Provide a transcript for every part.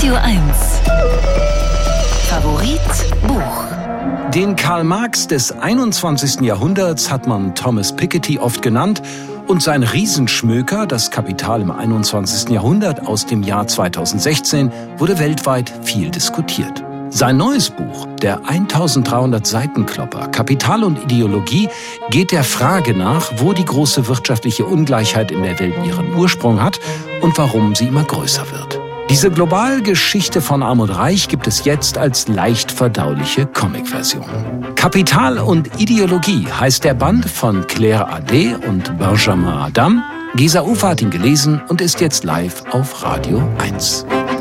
Radio 1. Favorit Buch. Den Karl Marx des 21. Jahrhunderts hat man Thomas Piketty oft genannt und sein Riesenschmöker, das Kapital im 21. Jahrhundert aus dem Jahr 2016, wurde weltweit viel diskutiert. Sein neues Buch, der 1300 Seitenklopper Kapital und Ideologie, geht der Frage nach, wo die große wirtschaftliche Ungleichheit in der Welt ihren Ursprung hat und warum sie immer größer wird. Diese Globalgeschichte von Arm und Reich gibt es jetzt als leicht verdauliche Comicversion. Kapital und Ideologie heißt der Band von Claire Ade und Benjamin Adam. Gesa Ufer hat ihn gelesen und ist jetzt live auf Radio 1.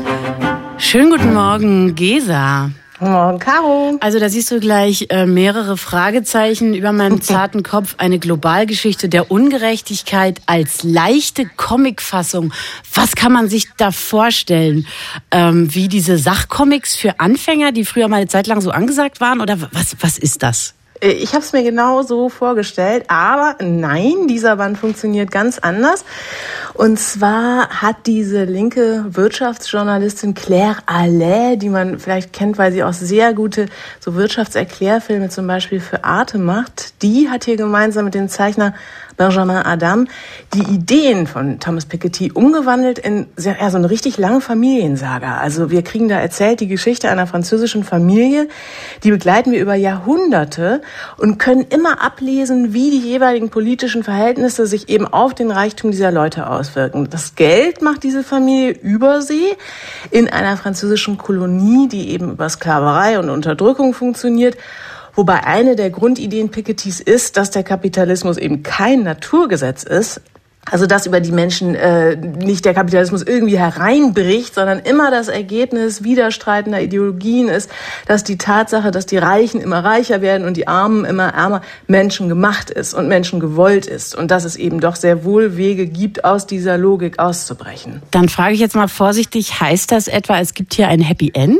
Schönen guten Morgen, Gesa. Guten Morgen, Caro. Also da siehst du gleich mehrere Fragezeichen über meinem zarten Kopf. Eine Globalgeschichte der Ungerechtigkeit als leichte Comicfassung. Was kann man sich da vorstellen? Wie diese Sachcomics für Anfänger, die früher mal eine Zeit lang so angesagt waren? Oder was ist das? Ich habe es mir genau so vorgestellt, aber nein, dieser Band funktioniert ganz anders. Und zwar hat diese linke Wirtschaftsjournalistin Claire Ade, die man vielleicht kennt, weil sie auch sehr gute so Wirtschaftserklärfilme zum Beispiel für Arte macht, die hat hier gemeinsam mit dem Zeichner Benjamin Adam die Ideen von Thomas Piketty umgewandelt in so eine richtig lange Familiensaga. Also wir kriegen da erzählt die Geschichte einer französischen Familie, die begleiten wir über Jahrhunderte und können immer ablesen, wie die jeweiligen politischen Verhältnisse sich eben auf den Reichtum dieser Leute auswirken. Das Geld macht diese Familie übersee in einer französischen Kolonie, die eben über Sklaverei und Unterdrückung funktioniert. Wobei eine der Grundideen Pikettys ist, dass der Kapitalismus eben kein Naturgesetz ist. Also dass über die Menschen nicht der Kapitalismus irgendwie hereinbricht, sondern immer das Ergebnis widerstreitender Ideologien ist, dass die Tatsache, dass die Reichen immer reicher werden und die Armen immer ärmer, menschengemacht ist und menschengewollt ist. Und dass es eben doch sehr wohl Wege gibt, aus dieser Logik auszubrechen. Dann frage ich jetzt mal vorsichtig, heißt das etwa, es gibt hier ein Happy End?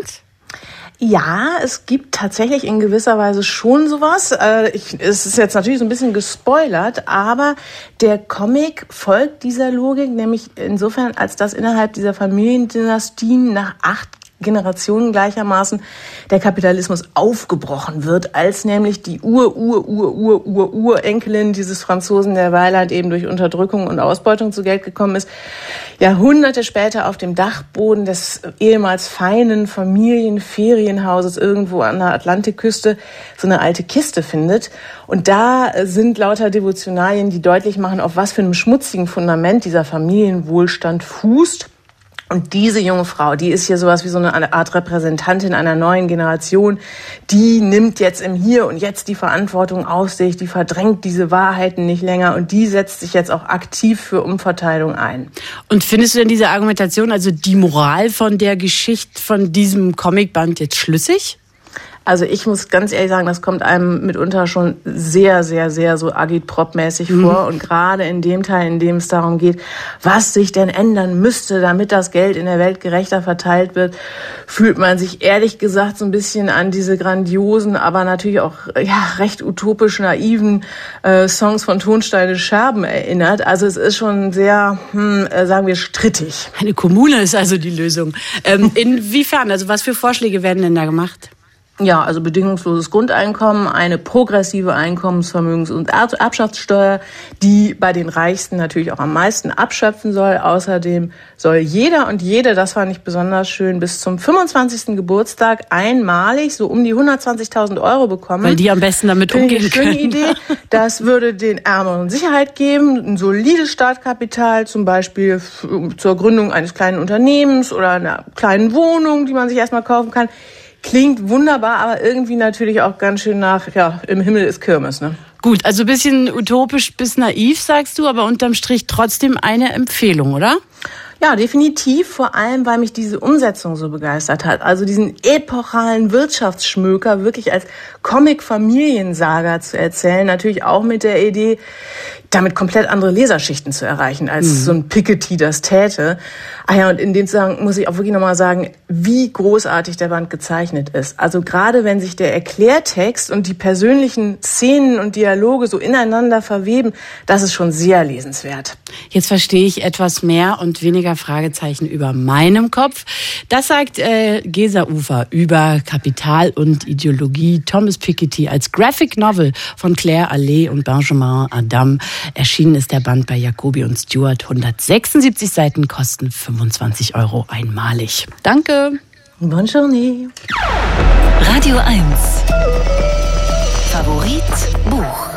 Ja, es gibt tatsächlich in gewisser Weise schon sowas. Es ist jetzt natürlich so ein bisschen gespoilert, aber der Comic folgt dieser Logik, nämlich insofern, als dass innerhalb dieser Familiendynastien nach 8 Generationen gleichermaßen der Kapitalismus aufgebrochen wird, als nämlich die Urenkelin dieses Franzosen, der Weiland eben durch Unterdrückung und Ausbeutung zu Geld gekommen ist, Jahrhunderte später auf dem Dachboden des ehemals feinen Familienferienhauses irgendwo an der Atlantikküste so eine alte Kiste findet. Und da sind lauter Devotionalien, die deutlich machen, auf was für einem schmutzigen Fundament dieser Familienwohlstand fußt. Und diese junge Frau, die ist hier sowas wie so eine Art Repräsentantin einer neuen Generation, die nimmt jetzt im Hier und Jetzt die Verantwortung auf sich, die verdrängt diese Wahrheiten nicht länger und die setzt sich jetzt auch aktiv für Umverteilung ein. Und findest du denn diese Argumentation, also die Moral von der Geschichte von diesem Comicband jetzt schlüssig? Also ich muss ganz ehrlich sagen, das kommt einem mitunter schon sehr, sehr, sehr so agitprop-mäßig vor. Und gerade in dem Teil, in dem es darum geht, was sich denn ändern müsste, damit das Geld in der Welt gerechter verteilt wird, fühlt man sich ehrlich gesagt so ein bisschen an diese grandiosen, aber natürlich auch recht utopisch naiven Songs von Tonsteine Scherben erinnert. Also es ist schon sehr, sagen wir, strittig. Eine Kommune ist also die Lösung. Inwiefern, also was für Vorschläge werden denn da gemacht? Ja, also bedingungsloses Grundeinkommen, eine progressive Einkommensvermögens- und Erbschaftssteuer, die bei den Reichsten natürlich auch am meisten abschöpfen soll. Außerdem soll jeder und jede, das fand ich besonders schön, bis zum 25. Geburtstag einmalig so um die 120.000 Euro bekommen. Weil die am besten damit umgehen können. Schöne Idee. Das würde den Ärmeren Sicherheit geben, ein solides Startkapital, zum Beispiel zur Gründung eines kleinen Unternehmens oder einer kleinen Wohnung, die man sich erstmal kaufen kann. Klingt wunderbar, aber irgendwie natürlich auch ganz schön nach, im Himmel ist Kirmes, ne? Gut, also ein bisschen utopisch bis naiv, sagst du, aber unterm Strich trotzdem eine Empfehlung, oder? Ja, definitiv, vor allem, weil mich diese Umsetzung so begeistert hat. Also diesen epochalen Wirtschaftsschmöker wirklich als Comic-Familiensaga zu erzählen, natürlich auch mit der Idee, damit komplett andere Leserschichten zu erreichen, als so ein Piketty das täte. Und in dem Zusammenhang muss ich auch wirklich nochmal sagen, wie großartig der Band gezeichnet ist. Also gerade wenn sich der Erklärtext und die persönlichen Szenen und Dialoge so ineinander verweben, das ist schon sehr lesenswert. Jetzt verstehe ich etwas mehr und weniger weniger Fragezeichen über meinem Kopf. Das sagt Gesa Ufer über Kapital und Ideologie. Thomas Piketty als Graphic Novel von Claire Allais und Benjamin Adam. Erschienen ist der Band bei Jacobi und Stewart. 176 Seiten, kosten 25 € einmalig. Danke. Bonne journée. Radio 1. Favorit Buch.